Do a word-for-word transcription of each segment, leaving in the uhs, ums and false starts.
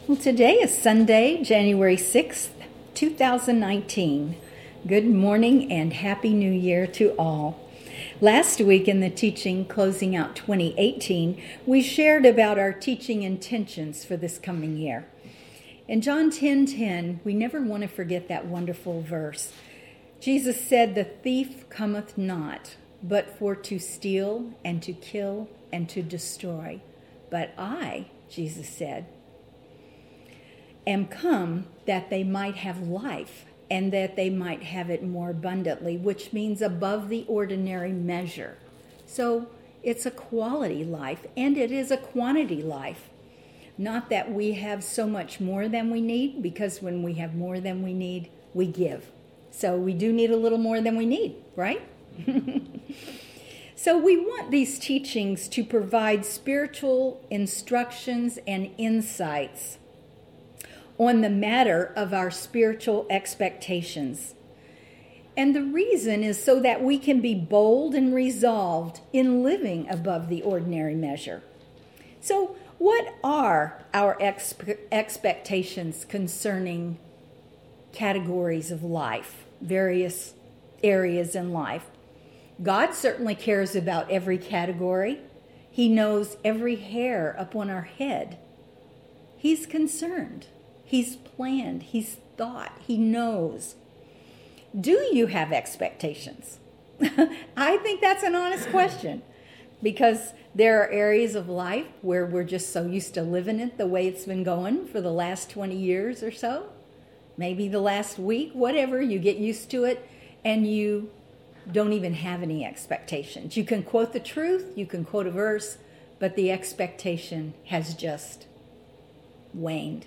Well, today is Sunday, January sixth, two thousand nineteen. Good morning and Happy New Year to all. Last week in the teaching closing out twenty eighteen, we shared about our teaching intentions for this coming year. In John ten ten, we never want to forget that wonderful verse. Jesus said, "The thief cometh not, but for to steal and to kill and to destroy. But I," Jesus said, "am come that they might have life, and that they might have it more abundantly," which means above the ordinary measure. So it's a quality life, and it is a quantity life. Not that we have so much more than we need, because when we have more than we need, we give. So we do need a little more than we need, right? So we want these teachings to provide spiritual instructions and insights on the matter of our spiritual expectations. And the reason is so that we can be bold and resolved in living above the ordinary measure. So what are our expe- expectations concerning categories of life, various areas in life? God certainly cares about every category. He knows every hair upon our head. He's concerned. He's planned. He's thought. He knows. Do you have expectations? I think that's an honest question, because there are areas of life where we're just so used to living it the way it's been going for the last twenty years or so. Maybe the last week, whatever, you get used to it and you don't even have any expectations. You can quote the truth, you can quote a verse, but the expectation has just waned.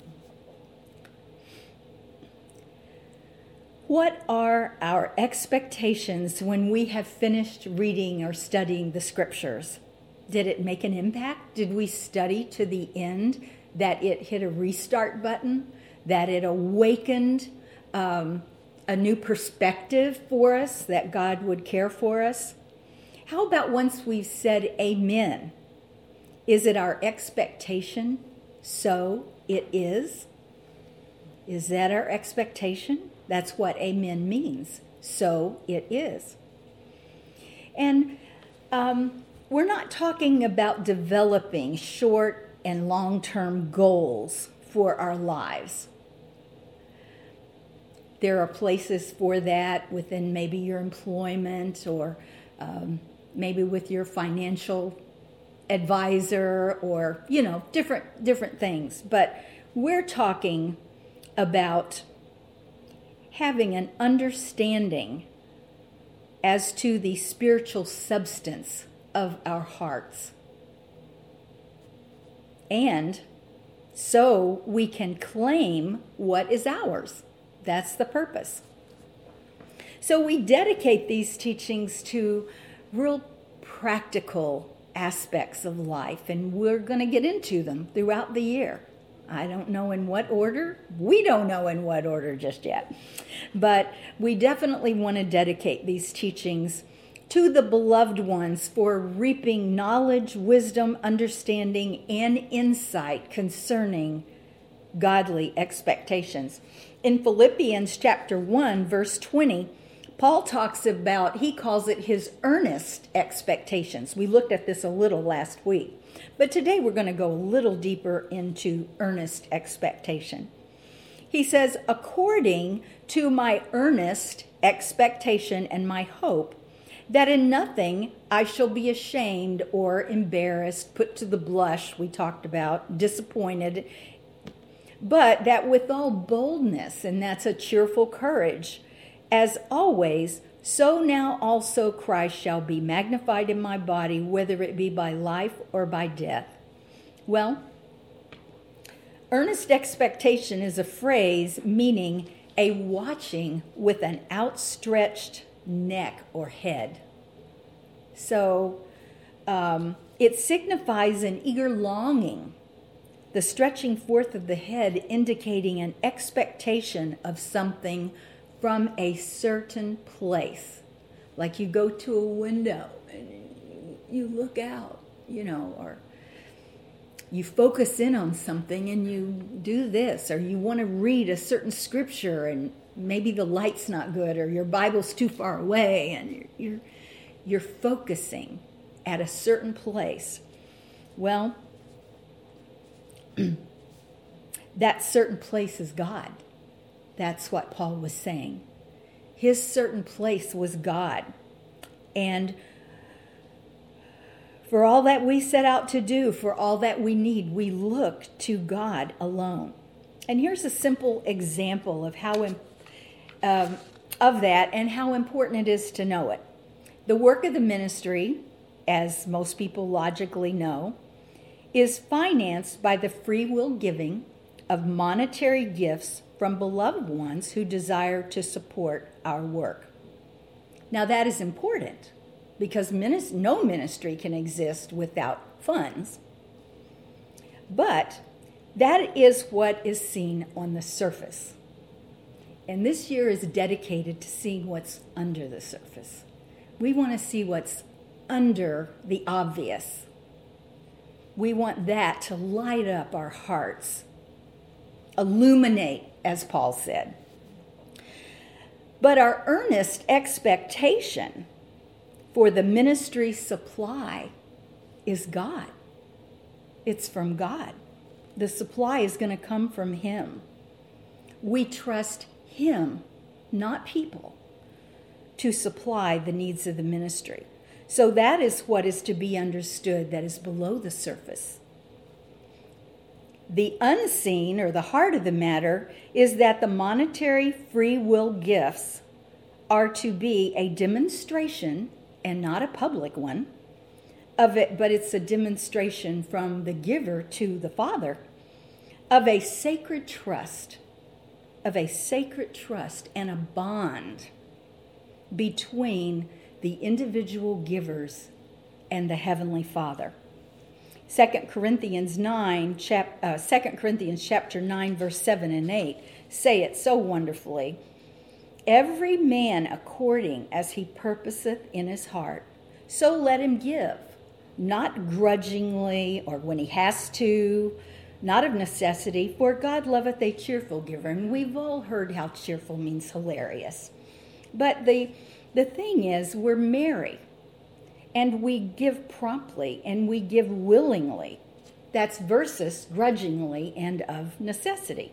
What are our expectations when we have finished reading or studying the scriptures? Did it make an impact? Did we study to the end that it hit a restart button, that it awakened um, a new perspective for us, that God would care for us? How about once we've said amen? Is it our expectation? So it is? Is that our expectation? That's what amen means. So it is. And um, we're not talking about developing short and long-term goals for our lives. There are places for that within maybe your employment, or um, maybe with your financial advisor, or, you know, different different things. But we're talking about having an understanding as to the spiritual substance of our hearts. And so we can claim what is ours. That's the purpose. So we dedicate these teachings to real practical aspects of life, and we're going to get into them throughout the year. I don't know in what order. We don't know in what order just yet. But we definitely want to dedicate these teachings to the beloved ones for reaping knowledge, wisdom, understanding, and insight concerning godly expectations. In Philippians chapter one, verse twenty, Paul talks about, he calls it his earnest expectations. We looked at this a little last week. But today we're going to go a little deeper into earnest expectation. He says, "According to my earnest expectation and my hope, that in nothing I shall be ashamed or embarrassed, put to the blush," we talked about, disappointed, "but that with all boldness," and that's a cheerful courage, "as always, so now also Christ shall be magnified in my body, whether it be by life or by death." Well, earnest expectation is a phrase meaning a watching with an outstretched neck or head. So um, it signifies an eager longing, the stretching forth of the head indicating an expectation of something from a certain place. Like you go to a window and you look out, you know, or you focus in on something and you do this, or you want to read a certain scripture and maybe the light's not good, or your Bible's too far away, and you're you're, you're focusing at a certain place. Well, that certain place is God. That's what Paul was saying. His certain place was God. And for all that we set out to do, for all that we need, we look to God alone. And here's a simple example of how um, of that and how important it is to know it. The work of the ministry, as most people logically know, is financed by the free will giving of monetary gifts from beloved ones who desire to support our work. Now that is important because minis- no ministry can exist without funds. But that is what is seen on the surface. And this year is dedicated to seeing what's under the surface. We want to see what's under the obvious. We want that to light up our hearts, illuminate, as Paul said. But our earnest expectation for the ministry supply is God. It's from God. The supply is going to come from Him. We trust Him, not people, to supply the needs of the ministry. So that is what is to be understood that is below the surface. The unseen, or the heart of the matter, is that the monetary free will gifts are to be a demonstration, and not a public one, of it, but it's a demonstration from the giver to the Father of a sacred trust, of a sacred trust and a bond between the individual givers and the Heavenly Father. Second Corinthians nine, chap, uh, Second Corinthians chapter nine, verse seven and eight say it so wonderfully. Every man according as he purposeth in his heart, so let him give, not grudgingly or when he has to, not of necessity, for God loveth a cheerful giver. And we've all heard how cheerful means hilarious. But the the thing is, we're merry, and we give promptly, and we give willingly. That's versus grudgingly and of necessity.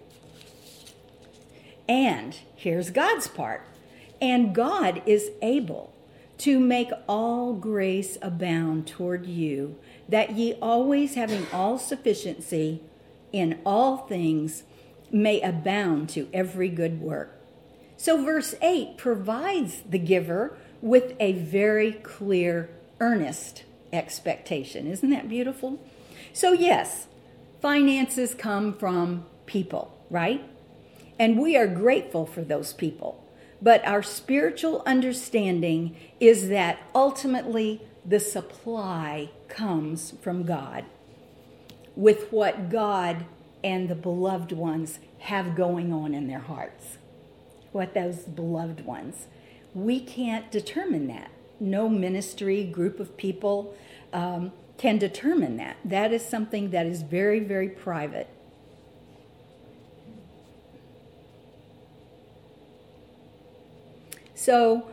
And here's God's part. And God is able to make all grace abound toward you, that ye always having all sufficiency in all things may abound to every good work. So verse eight provides the giver with a very clear, earnest expectation. Isn't that beautiful? So yes, finances come from people, right? And we are grateful for those people. But our spiritual understanding is that ultimately the supply comes from God, with what God and the beloved ones have going on in their hearts. What those beloved ones. We can't determine that. No ministry, group of people um, can determine that. That is something that is very, very private. So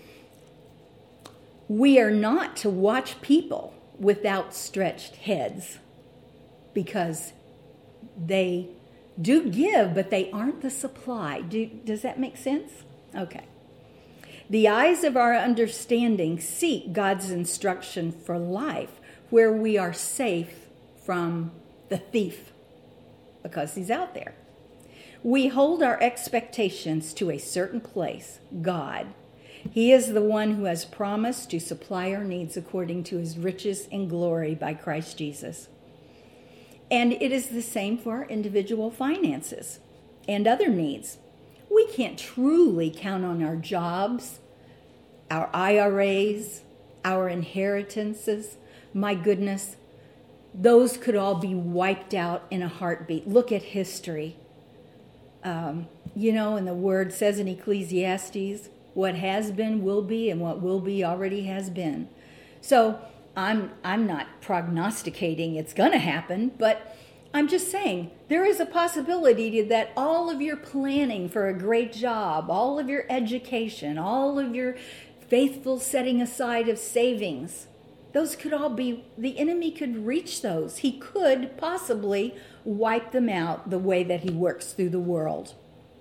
we are not to watch people with outstretched heads, because they do give, but they aren't the supply. Do, does that make sense? Okay. The eyes of our understanding seek God's instruction for life, where we are safe from the thief, because he's out there. We hold our expectations to a certain place, God. He is the one who has promised to supply our needs according to his riches in glory by Christ Jesus. And it is the same for our individual finances and other needs. We can't truly count on our jobs, our I R As, our inheritances. My goodness, those could all be wiped out in a heartbeat. Look at history. Um, you know, and the word says in Ecclesiastes, what has been will be, and what will be already has been. So I'm I'm not prognosticating it's going to happen, but I'm just saying there is a possibility that all of your planning for a great job, all of your education, all of your faithful setting aside of savings, those could all be, the enemy could reach those. He could possibly wipe them out the way that he works through the world.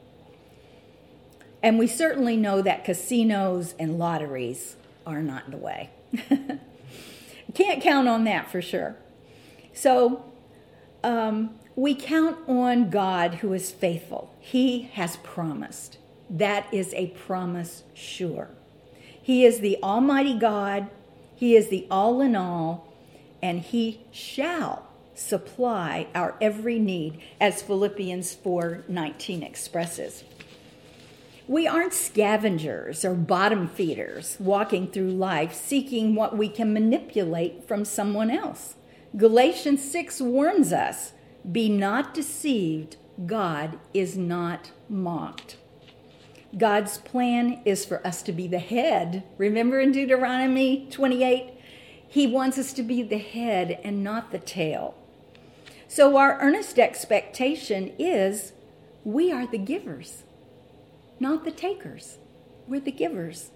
And we certainly know that casinos and lotteries are not in the way. Can't count on that for sure. So um, we count on God who is faithful. He has promised. That is a promise sure. He is the Almighty God. He is the all in all, and he shall supply our every need, as Philippians four nineteen expresses. We aren't scavengers or bottom feeders walking through life seeking what we can manipulate from someone else. Galatians six warns us, be not deceived, God is not mocked. God's plan is for us to be the head. Remember in Deuteronomy twenty-eight? He wants us to be the head and not the tail. So our earnest expectation is we are the givers, not the takers. We're the givers.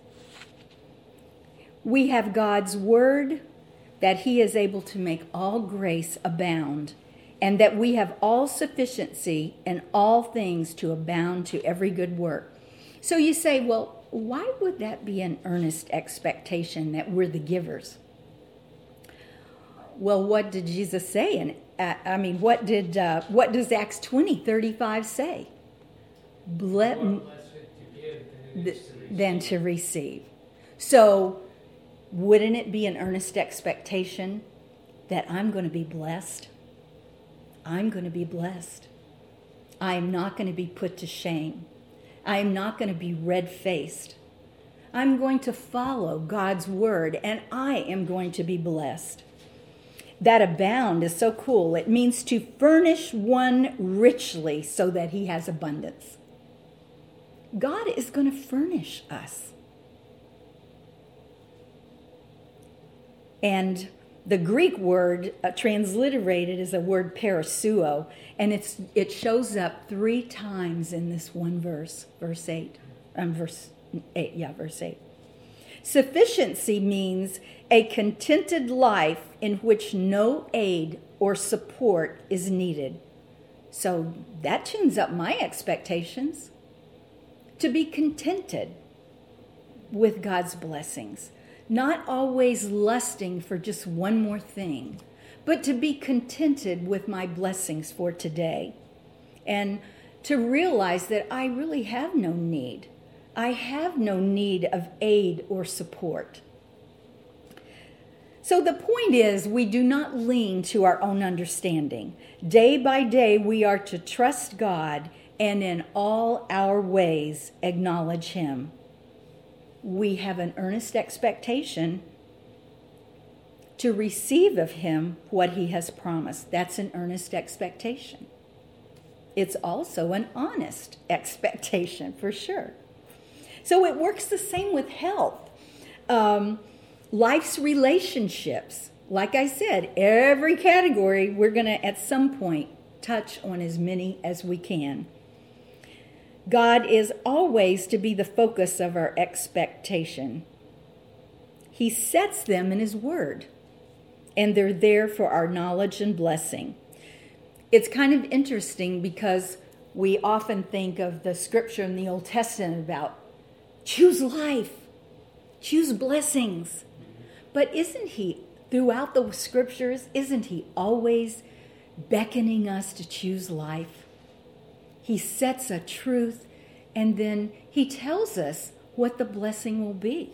We have God's word that he is able to make all grace abound, and that we have all sufficiency in all things to abound to every good work. So you say, well, why would that be an earnest expectation that we're the givers? Well, what did Jesus say? And uh, I mean, what did uh, what does Acts twenty thirty-five say? Ble- th- than to receive. So, wouldn't it be an earnest expectation that I'm going to be blessed? I'm going to be blessed. I am not going to be put to shame. I am not going to be red-faced. I'm going to follow God's word, and I am going to be blessed. That abound is so cool. It means to furnish one richly so that he has abundance. God is going to furnish us. And the Greek word uh, transliterated is a word parasuo, and it's it shows up three times in this one verse, verse eight, um, verse eight, yeah, verse eight. Sufficiency means a contented life in which no aid or support is needed. So that tunes up my expectations. To be contented with God's blessings. Not always lusting for just one more thing, but to be contented with my blessings for today. And to realize that I really have no need. I have no need of aid or support. So the point is, we do not lean to our own understanding. Day by day, we are to trust God and in all our ways acknowledge him. We have an earnest expectation to receive of him what he has promised. That's an earnest expectation. It's also an honest expectation, for sure. So it works the same with health. Um, life's relationships. Like I said, every category we're going to, at some point, touch on as many as we can. God is always to be the focus of our expectation. He sets them in his word, and they're there for our knowledge and blessing. It's kind of interesting because we often think of the scripture in the Old Testament about choose life, choose blessings. But isn't he, throughout the scriptures, isn't he always beckoning us to choose life? He sets a truth, and then he tells us what the blessing will be.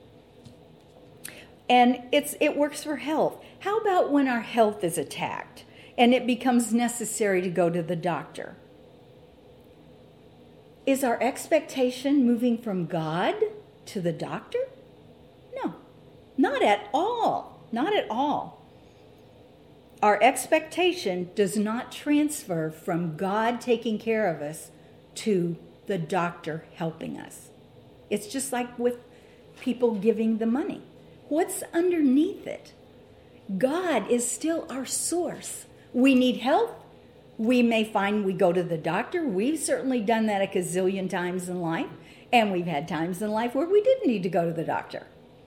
And it's it works for health. How about when our health is attacked and it becomes necessary to go to the doctor? Is our expectation moving from God to the doctor? No, not at all. Not at all. Our expectation does not transfer from God taking care of us to the doctor helping us. It's just like with people giving the money. What's underneath it? God is still our source. We need help. We may find we go to the doctor. We've certainly done that a gazillion times in life. And we've had times in life where we didn't need to go to the doctor.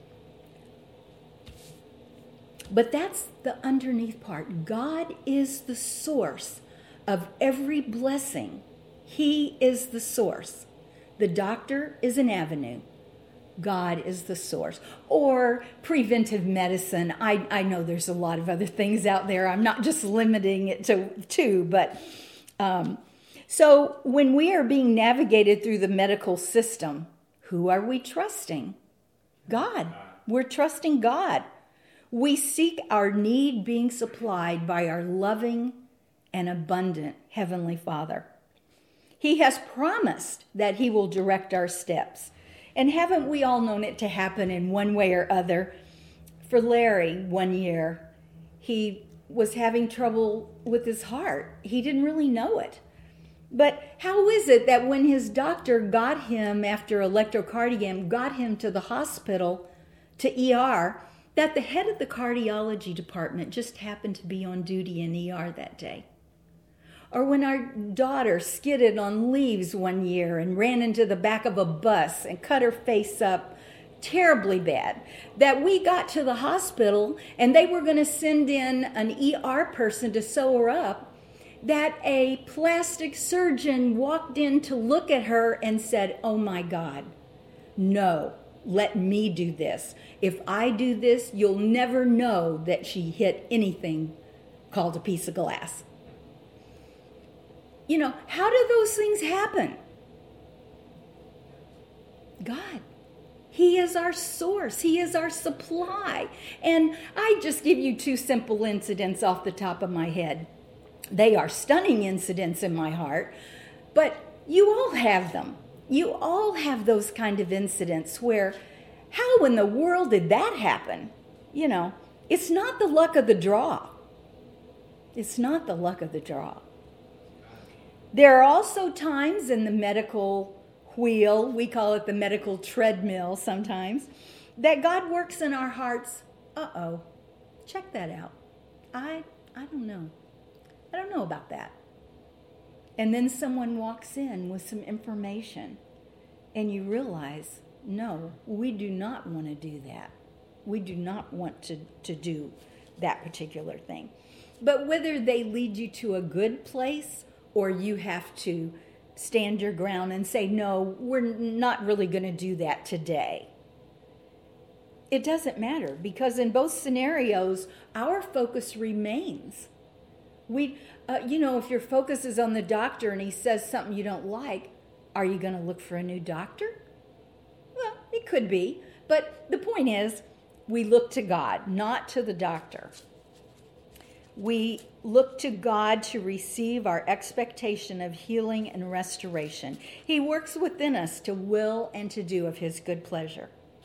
But that's the underneath part. God is the source of every blessing. He is the source. The doctor is an avenue. God is the source. Or preventive medicine. I, I know there's a lot of other things out there. I'm not just limiting it to two, but um, so when we are being navigated through the medical system, who are we trusting? God. We're trusting God. We seek our need being supplied by our loving and abundant Heavenly Father. He has promised that He will direct our steps. And haven't we all known it to happen in one way or other? For Larry, one year, he was having trouble with his heart. He didn't really know it. But how is it that when his doctor got him, after electrocardiogram, got him to the hospital, to E R, that the head of the cardiology department just happened to be on duty in E R that day? Or when our daughter skidded on leaves one year and ran into the back of a bus and cut her face up terribly bad, that we got to the hospital and they were going to send in an E R person to sew her up, that a plastic surgeon walked in to look at her and said, "Oh my God, no, let me do this. If I do this, you'll never know that she hit anything called a piece of glass." You know, how do those things happen? God. He is our source. He is our supply. And I just give you two simple incidents off the top of my head. They are stunning incidents in my heart, but you all have them. You all have those kind of incidents where, how in the world did that happen? You know, it's not the luck of the draw. It's not the luck of the draw. There are also times in the medical wheel, we call it the medical treadmill sometimes, that God works in our hearts. Uh-oh, check that out. I I don't know. I don't know about that. And then someone walks in with some information and you realize, no, we do not want to do that. We do not want to, to do that particular thing. But whether they lead you to a good place or you have to stand your ground and say, no, we're not really going to do that today. It doesn't matter, because in both scenarios, our focus remains. We, uh, you know, if your focus is on the doctor and he says something you don't like, are you going to look for a new doctor? Well, it could be. But the point is, we look to God, not to the doctor. We look to God to receive our expectation of healing and restoration. He works within us to will and to do of His good pleasure.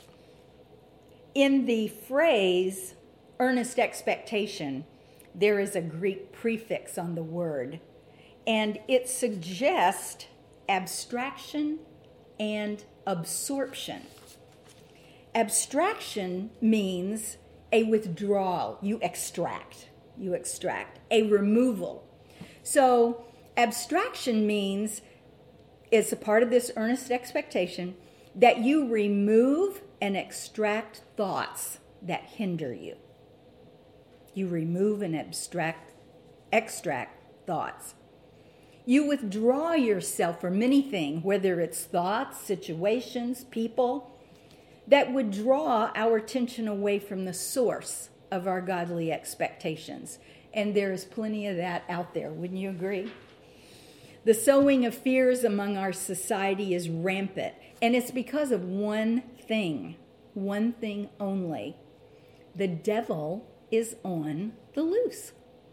In the phrase earnest expectation, there is a Greek prefix on the word, and it suggests abstraction and absorption. Abstraction means a withdrawal. You extract. You extract. A removal. So abstraction means, it's a part of this earnest expectation, that you remove and extract thoughts that hinder you. You remove and abstract, extract thoughts. You withdraw yourself from anything, whether it's thoughts, situations, people, that would draw our attention away from the source of our godly expectations. And there is plenty of that out there. Wouldn't you agree? The sowing of fears among our society is rampant. And it's because of one thing. One thing only. The devil is on the loose.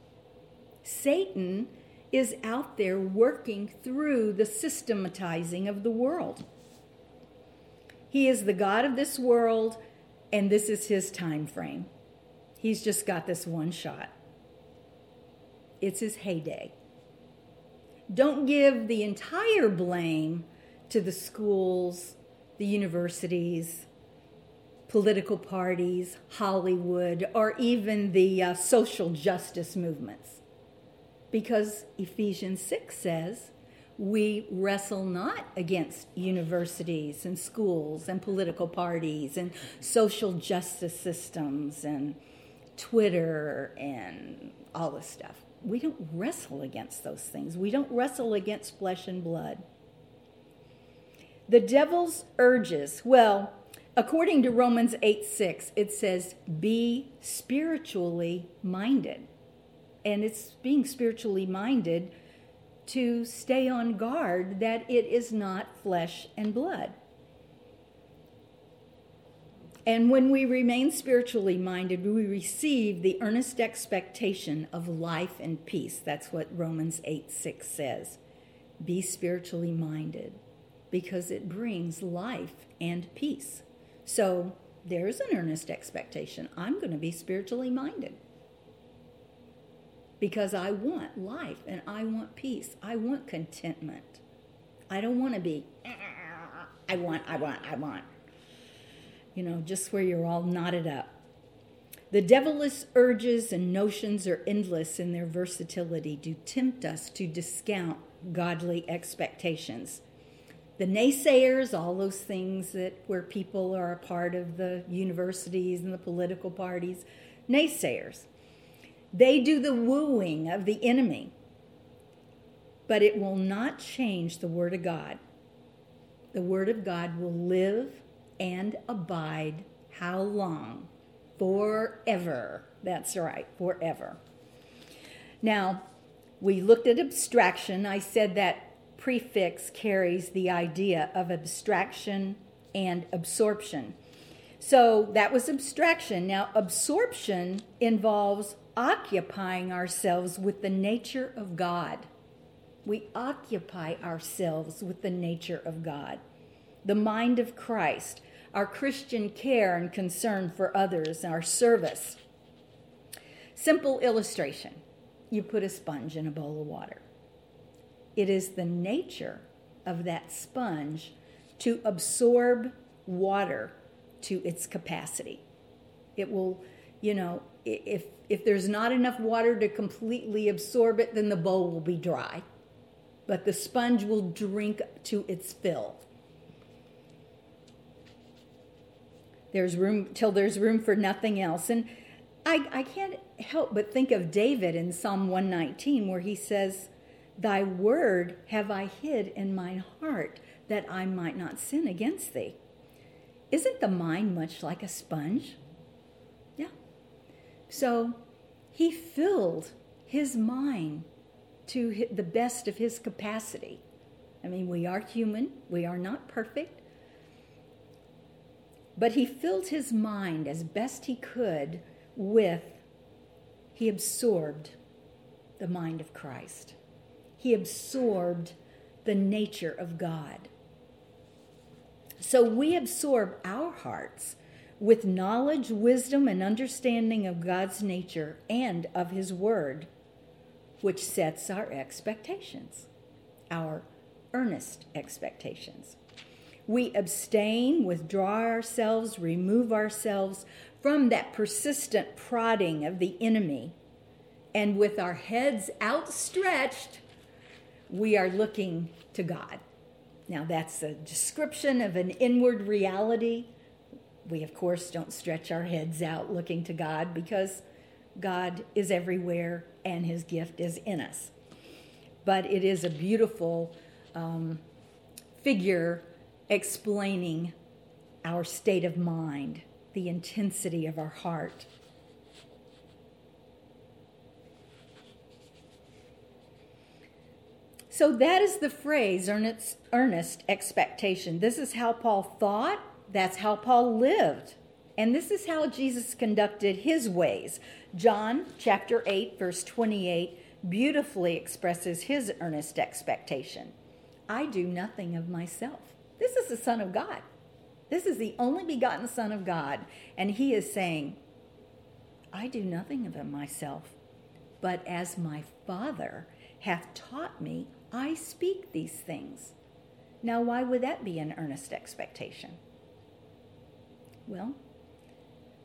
Satan is out there working through the systematizing of the world. He is the God of this world, and this is his time frame. He's just got this one shot. It's his heyday. Don't give the entire blame to the schools, the universities, political parties, Hollywood, or even the uh, social justice movements. Because Ephesians six says, we wrestle not against universities and schools and political parties and social justice systems and Twitter and all this stuff. We don't wrestle against those things. We don't wrestle against flesh and blood. The devil's urges, well, according to Romans eight six, it says, be spiritually minded. And it's being spiritually minded to stay on guard that it is not flesh and blood. And when we remain spiritually minded, we receive the earnest expectation of life and peace. That's what Romans eight six says. Be spiritually minded, because it brings life and peace. So there's an earnest expectation. I'm going to be spiritually minded, because I want life and I want peace. I want contentment. I don't want to be, I want, I want, I want. You know, just where you're all knotted up. The devilish urges and notions are endless in their versatility to tempt us to discount godly expectations. The naysayers, all those things that where people are a part of the universities and the political parties, naysayers. They do the wooing of the enemy, but it will not change the Word of God. The Word of God will live and abide how long? Forever. That's right, forever. Now, we looked at abstraction. I said that prefix carries the idea of abstraction and absorption. So that was abstraction. Now, absorption involves occupying ourselves with the nature of God. We occupy ourselves with the nature of God. The mind of Christ, our Christian care and concern for others, our service. Simple illustration. You put a sponge in a bowl of water. It is the nature of that sponge to absorb water to its capacity. It will, you know, if if there's not enough water to completely absorb it, then the bowl will be dry. But the sponge will drink to its fill. There's room till there's room for nothing else. And I, I can't help but think of David in Psalm one nineteen, where he says, thy word have I hid in mine heart, that I might not sin against thee. Isn't the mind much like a sponge? Yeah. So he filled his mind to the best of his capacity. I mean, we are human. We are not perfect. But he filled his mind as best he could with, he absorbed the mind of Christ. He absorbed the nature of God. So we absorb our hearts with knowledge, wisdom, and understanding of God's nature and of his word, which sets our expectations, our earnest expectations. We abstain, withdraw ourselves, remove ourselves from that persistent prodding of the enemy. And with our heads outstretched, we are looking to God. Now, that's a description of an inward reality. We, of course, don't stretch our heads out looking to God, because God is everywhere and his gift is in us. But it is a beautiful um, figure explaining our state of mind, the intensity of our heart. So that is the phrase, earnest, earnest expectation. This is how Paul thought. That's how Paul lived. And this is how Jesus conducted his ways. John chapter eight, verse twenty-eight, beautifully expresses his earnest expectation. I do nothing of myself. This is the Son of God. This is the only begotten Son of God. And he is saying, I do nothing of myself, but as my Father hath taught me, I speak these things. Now, why would that be an earnest expectation? Well,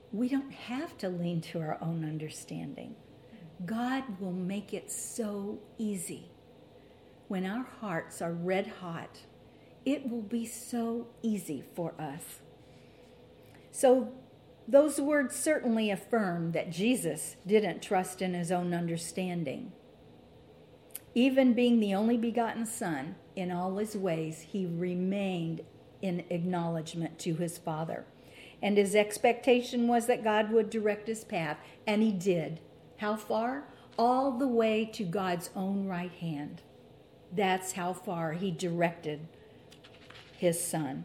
we don't have to lean to our own understanding. God will make it so easy. When our hearts are red hot, it will be so easy for us. So those words certainly affirm that Jesus didn't trust in his own understanding. Even being the only begotten Son, in all his ways, he remained in acknowledgement to his Father. And his expectation was that God would direct his path, and he did. How far? All the way to God's own right hand. That's how far he directed his Son.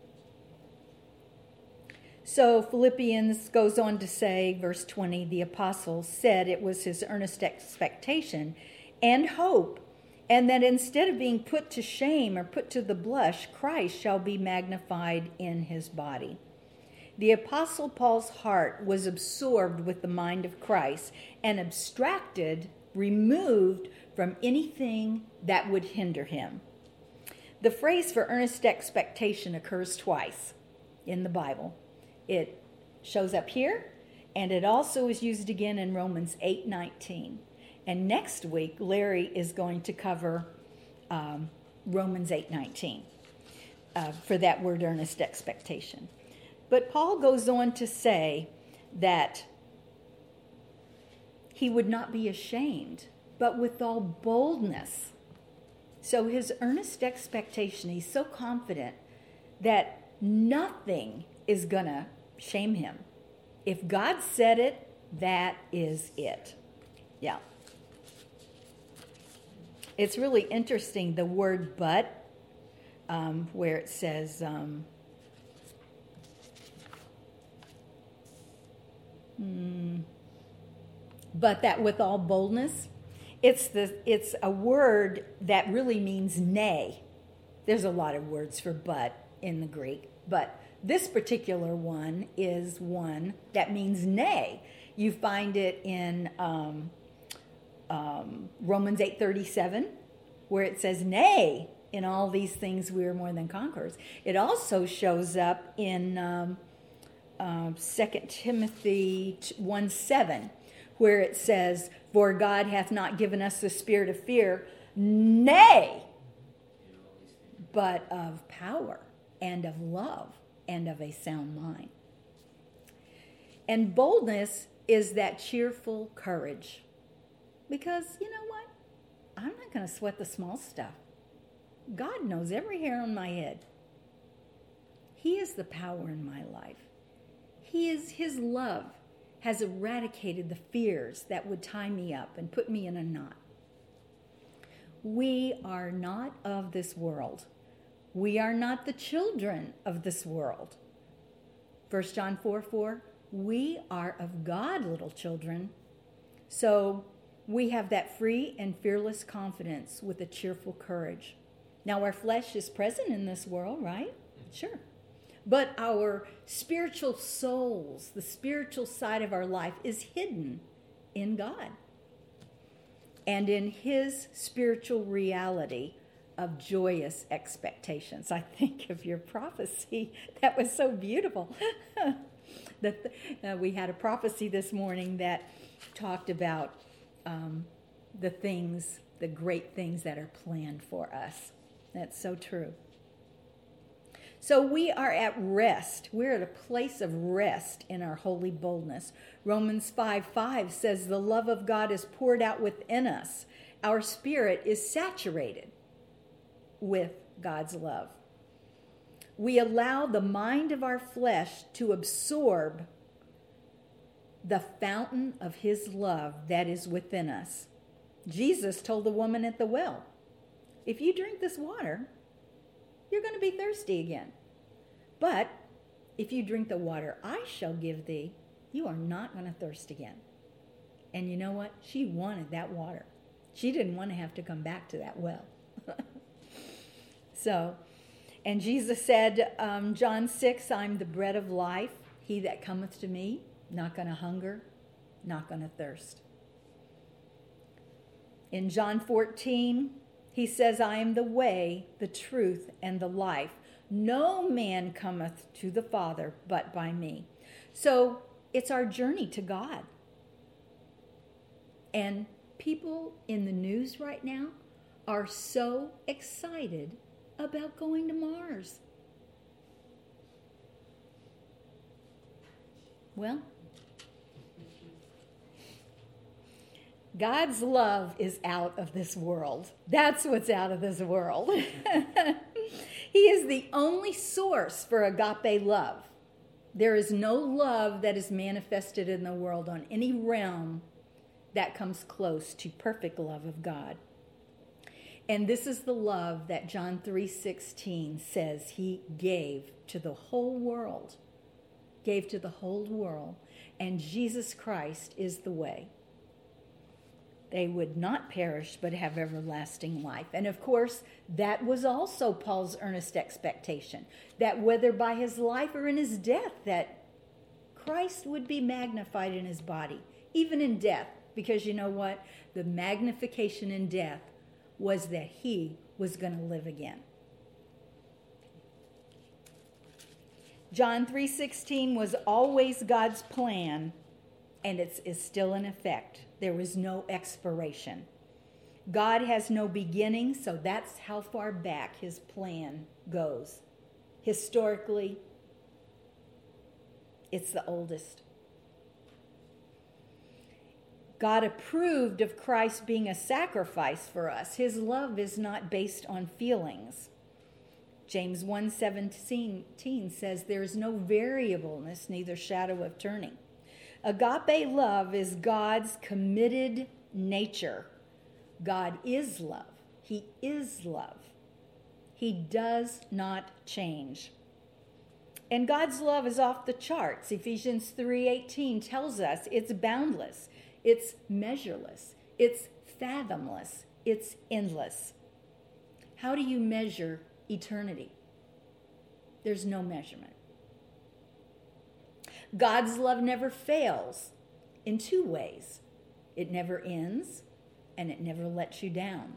So Philippians goes on to say, verse twenty, the apostle said it was his earnest expectation and hope, and that instead of being put to shame or put to the blush, Christ shall be magnified in his body. The Apostle Paul's heart was absorbed with the mind of Christ and abstracted, removed from anything that would hinder him. The phrase for earnest expectation occurs twice in the Bible. It shows up here, and it also is used again in Romans eight nineteen. And next week, Larry is going to cover um, Romans eight nineteen uh, for that word earnest expectation. But Paul goes on to say that he would not be ashamed, but with all boldness. So his earnest expectation, he's so confident that nothing is going to shame him. If God said it, that is it. Yeah. It's really interesting, the word but, um, where it says, um, hmm, but that with all boldness, it's the it's a word that really means nay. There's a lot of words for but in the Greek, but this particular one is one that means nay. You find it in um, um, Romans eight thirty-seven, where it says, nay, in all these things we are more than conquerors. It also shows up in um, uh, Second Timothy one seven, where it says, for God hath not given us the spirit of fear, nay, but of power and of love and of a sound mind. And boldness is that cheerful courage. Because, you know what? I'm not going to sweat the small stuff. God knows every hair on my head. He is the power in my life. He is, his love has eradicated the fears that would tie me up and put me in a knot. We are not of this world. We are not the children of this world. First John four four, we are of God, little children. So we have that free and fearless confidence with a cheerful courage. Now our flesh is present in this world, right? Sure. But our spiritual souls, the spiritual side of our life, is hidden in God and in his spiritual reality of joyous expectations. I think of your prophecy. That was so beautiful. that uh, we had a prophecy this morning that talked about um, the things, the great things that are planned for us. That's so true. So we are at rest. We're at a place of rest in our holy boldness. Romans five five says the love of God is poured out within us. Our spirit is saturated with God's love. We allow the mind of our flesh to absorb the fountain of his love that is within us. Jesus told the woman at the well, if you drink this water, you're going to be thirsty again. But if you drink the water I shall give thee, you are not going to thirst again. And you know what? She wanted that water. She didn't want to have to come back to that well. So, and Jesus said, um, John six, I'm the bread of life. He that cometh to me, not going to hunger, not going to thirst. In John fourteen, he says, I am the way, the truth, and the life. No man cometh to the Father but by me. So it's our journey to God. And people in the news right now are so excited about going to Mars. Well, God's love is out of this world. That's what's out of this world. He is the only source for agape love. There is no love that is manifested in the world on any realm that comes close to perfect love of God. And this is the love that John three sixteen says he gave to the whole world. Gave to the whole world. And Jesus Christ is the way. They would not perish but have everlasting life. And of course, that was also Paul's earnest expectation, that whether by his life or in his death, that Christ would be magnified in his body, even in death. Because you know what? The magnification in death was that he was going to live again. John three sixteen was always God's plan, and it's is still in effect. There was no expiration. God has no beginning, so that's how far back his plan goes. Historically, it's the oldest. God approved of Christ being a sacrifice for us. His love is not based on feelings. James one seventeen says there is no variableness, neither shadow of turning. Agape love is God's committed nature. God is love. He is love. He does not change. And God's love is off the charts. Ephesians three eighteen tells us it's boundless, it's measureless, it's fathomless, it's endless. How do you measure eternity? There's no measurement. God's love never fails in two ways. It never ends, and it never lets you down.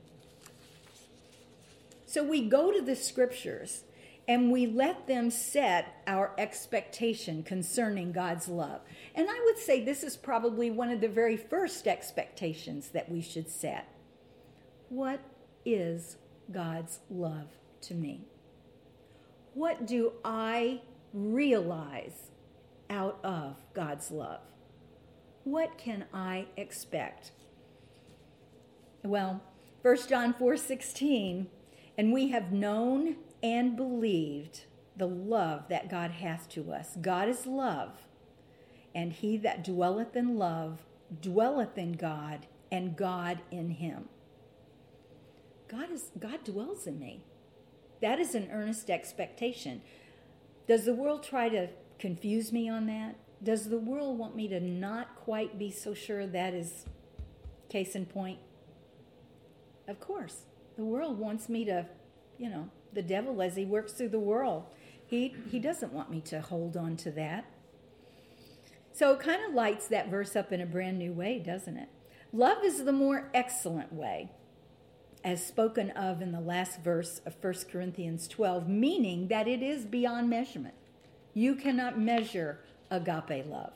So we go to the scriptures, and we let them set our expectation concerning God's love. And I would say this is probably one of the very first expectations that we should set. What is God's love to me? What do I realize out of God's love? What can I expect? Well, First John four sixteen, and we have known and believed the love that God hath to us. God is love, and he that dwelleth in love dwelleth in God, and God in him. God is God dwells in me. That is an earnest expectation. Does the world try to confuse me on that? Does the world want me to not quite be so sure that is case in point? Of course. The world wants me to, you know, the devil as he works through the world, he, he doesn't want me to hold on to that. So it kind of lights that verse up in a brand new way, doesn't it? Love is the more excellent way, as spoken of in the last verse of First Corinthians twelve, meaning that it is beyond measurement. You cannot measure agape love.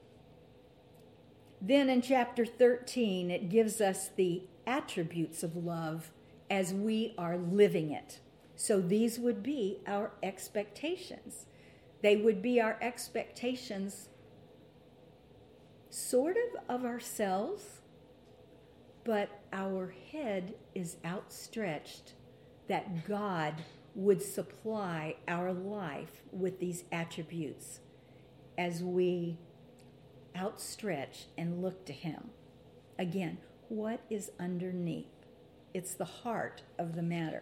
Then in chapter thirteen, it gives us the attributes of love as we are living it. So these would be our expectations. They would be our expectations sort of of ourselves, but our head is outstretched that God would supply our life with these attributes as we outstretch and look to him. Again, what is underneath? It's the heart of the matter.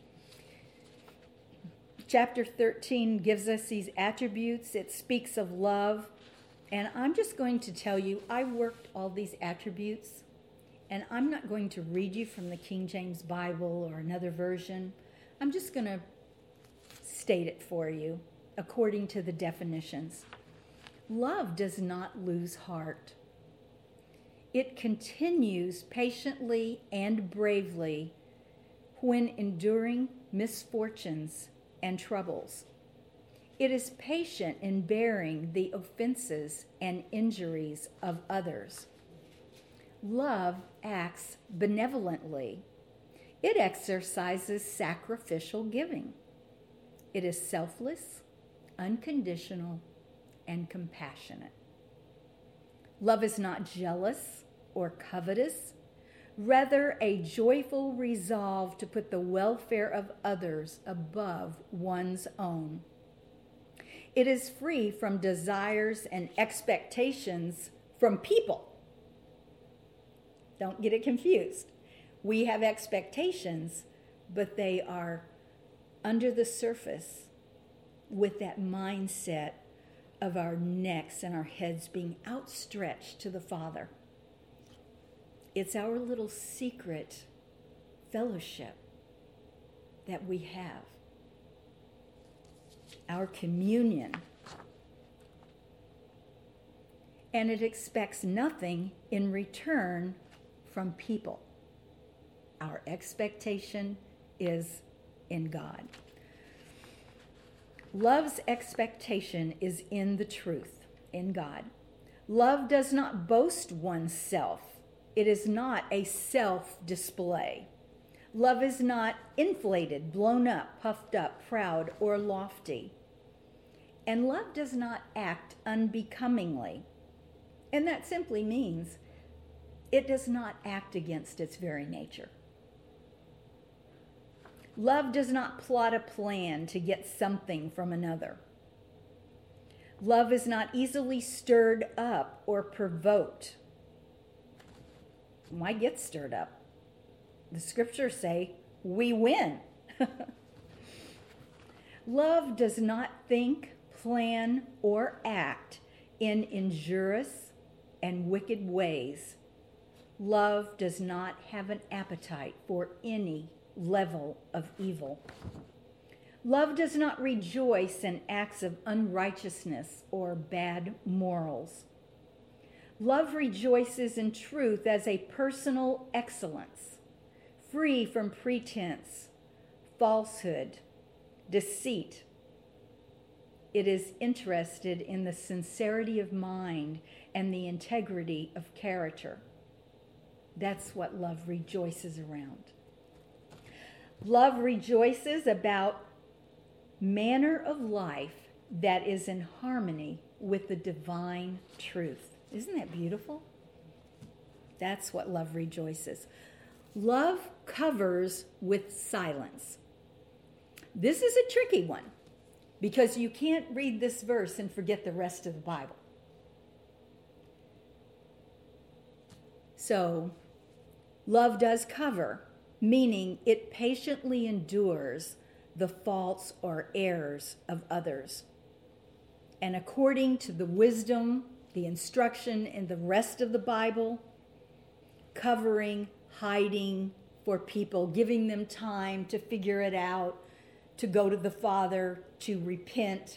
Chapter thirteen gives us these attributes. It speaks of love. And I'm just going to tell you, I worked all these attributes, and I'm not going to read you from the King James Bible or another version. I'm just going to state it for you according to the definitions. Love does not lose heart. It continues patiently and bravely when enduring misfortunes and troubles. It is patient in bearing the offenses and injuries of others. Love acts benevolently. It exercises sacrificial giving. It is selfless, unconditional, and compassionate. Love is not jealous or covetous, rather a joyful resolve to put the welfare of others above one's own. It is free from desires and expectations from people. Don't get it confused. We have expectations, but they are under the surface with that mindset of our necks and our heads being outstretched to the Father. It's our little secret fellowship that we have, our communion. And it expects nothing in return from people. Our expectation is in God. Love's expectation is in the truth, in God. Love does not boast oneself. It is not a self-display. Love is not inflated, blown up, puffed up, proud, or lofty. And love does not act unbecomingly. And that simply means it does not act against its very nature. Love does not plot a plan to get something from another. Love is not easily stirred up or provoked. Why get stirred up? The scriptures say we win. Love does not think, plan, or act in injurious and wicked ways. Love does not have an appetite for any level of evil. Love does not rejoice in acts of unrighteousness or bad morals. Love rejoices in truth as a personal excellence, free from pretense, falsehood, deceit. It is interested in the sincerity of mind and the integrity of character. That's what love rejoices around. Love rejoices about manner of life that is in harmony with the divine truth. Isn't that beautiful? That's what love rejoices. Love covers with silence. This is a tricky one because you can't read this verse and forget the rest of the Bible. So, love does cover, meaning it patiently endures the faults or errors of others. And according to the wisdom, the instruction in the rest of the Bible, covering, hiding for people, giving them time to figure it out, to go to the Father, to repent.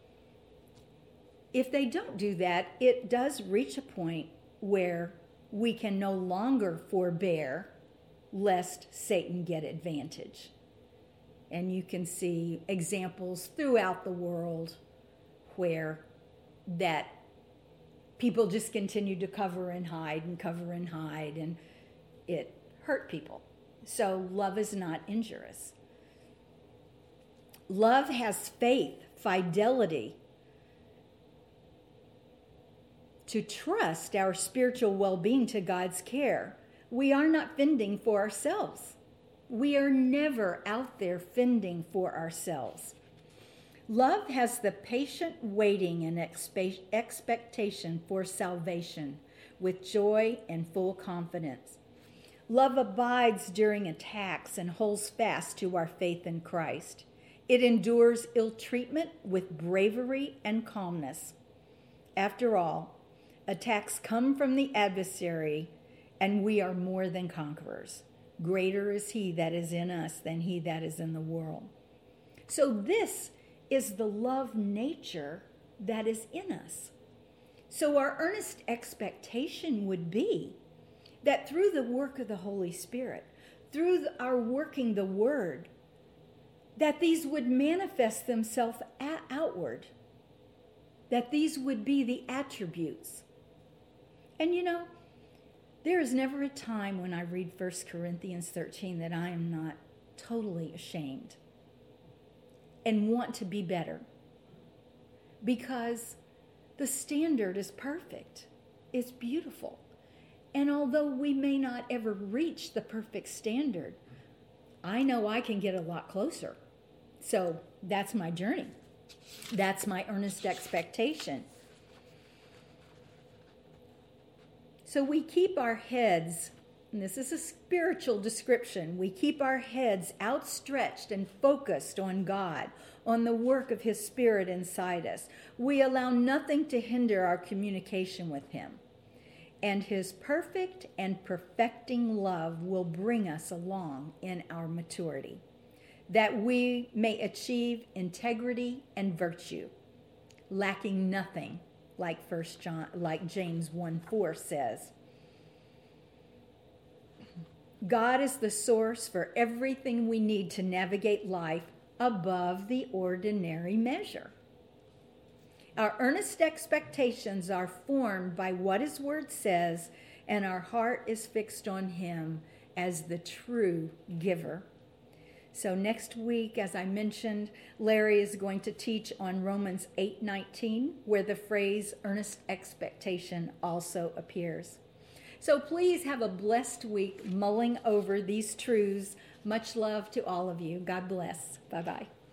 If they don't do that, it does reach a point where we can no longer forbear lest Satan get advantage. And you can see examples throughout the world where that people just continue to cover and hide and cover and hide, and it hurt people. So love is not injurious. Love has faith, fidelity, to trust our spiritual well-being to God's care. We are not fending for ourselves. We are never out there fending for ourselves. Love has the patient waiting and expe- expectation for salvation with joy and full confidence. Love abides during attacks and holds fast to our faith in Christ. It endures ill treatment with bravery and calmness. After all, attacks come from the adversary, and we are more than conquerors. Greater is he that is in us than he that is in the world. So this is the love nature that is in us. So our earnest expectation would be that through the work of the Holy Spirit, through the, our working the Word, that these would manifest themselves outward, that these would be the attributes. And you know, there is never a time when I read First Corinthians thirteen that I am not totally ashamed and want to be better, because the standard is perfect. It's beautiful. And although we may not ever reach the perfect standard, I know I can get a lot closer. So that's my journey. That's my earnest expectation. So we keep our heads, and this is a spiritual description, we keep our heads outstretched and focused on God, on the work of His Spirit inside us. We allow nothing to hinder our communication with Him. And His perfect and perfecting love will bring us along in our maturity, that we may achieve integrity and virtue, lacking nothing, like First John, like James one four says. God is the source for everything we need to navigate life above the ordinary measure. Our earnest expectations are formed by what His Word says, and our heart is fixed on Him as the true giver. So next week, as I mentioned, Larry is going to teach on Romans eight nineteen, where the phrase earnest expectation also appears. So please have a blessed week mulling over these truths. Much love to all of you. God bless. Bye-bye.